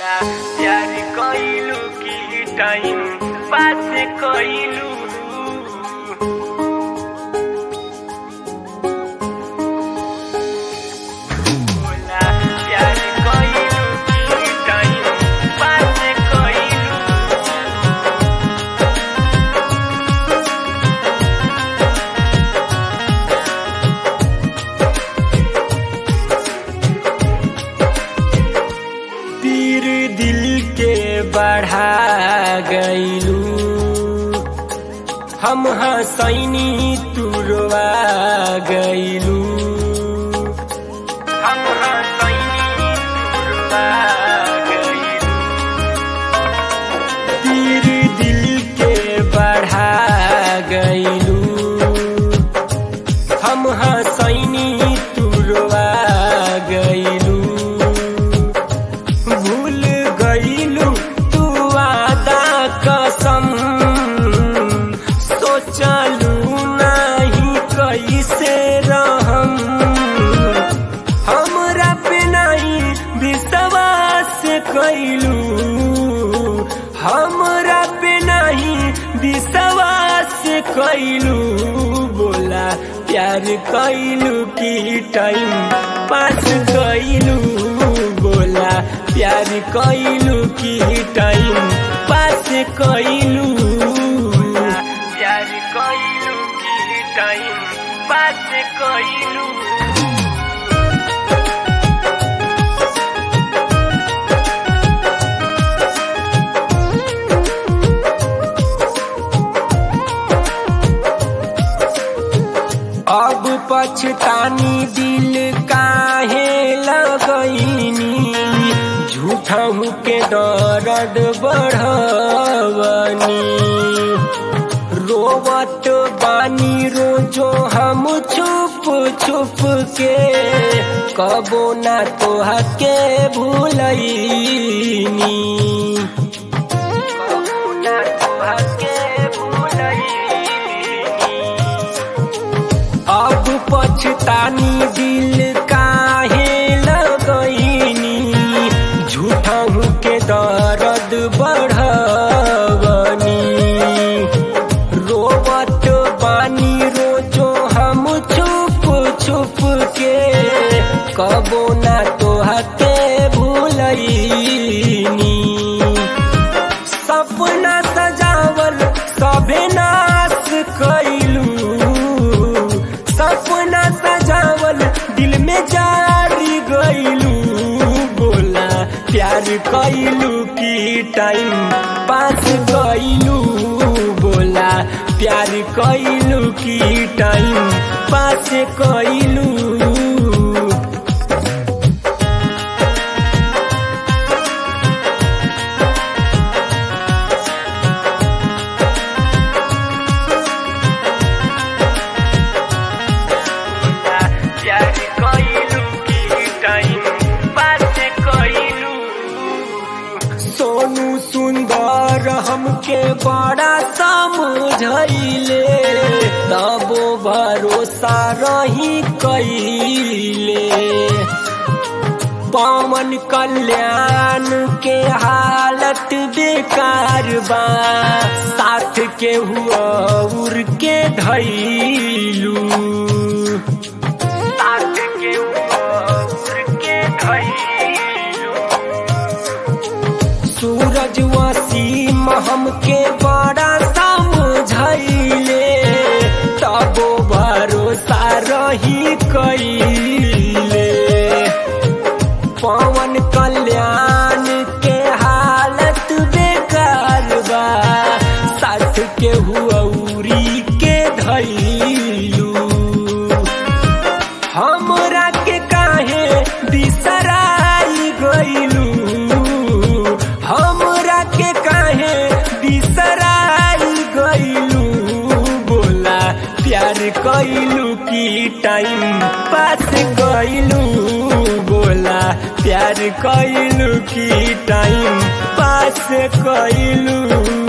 बोला प्यार कइलू की टाइम पास कइलू बोला प्यार कइलू की टाइम पास कइलू तीर दिल के बढ़ा गईलू हम हसैनी तुरवा गईलू हम हसैनी तुरवा गईलू तीर दिल के बढ़ा गईलू हम हसैनी तुरवा गईलू भूल गईलू तू वादा कसम सोचलू नहीं कैसे रहम हमरा पे नहीं विश्वास कईलू हमरा पे नहीं विश्वास कईलू बोला प्यार कईलू की टाइम पास कईलू बोला प्यार कइलू की टाइम पास कइलू प्यार कइलू की टाइम पास कइलू अब पछतानी दिल काहे लगईनी झूठहू के दर्द बढ़वनी रोवत बानी रोजो हम छुप छुप के कबो ना तोहा के भूलईनी कबो ना तोहा के भूलईनी अब पछतानी दिल काहे लगईनी झूठहू के दर्द बढ़वनी रोवत बानी रोजो हम छुप छुप के कबो ना तोहा के भूलईनी सपना सजावल सभे नाश कइलू सपना सजावल दिल में जारी गईलू बोला प्यार कइलू की टाइम पास कइलू बोला प्यार कइलू की टाइम पास कइलू प्यार कइलू की टाइम पास कइलू सोनू सुंदर हमके बड़ा समझैले तबो भरोसा रही कइले पवन कल्याण के हालत बेकार बा साथ के हुआ उड़ के धैलू साथ के हुआ उड़ के धैलू सूरज वसीम हमके बड़ा समझैले तबो भरोसा रही कइले पवन कल्याण के हालत बेकार बा साथ के हुआ उरी के धैलू हमरा के काहे बिसराई गईलू हमरा के काहे बिसराई गईलू बोला प्यार कइलू की टाइम पास कइलू बोला प्यार कइलू की टाइम पास कइलू।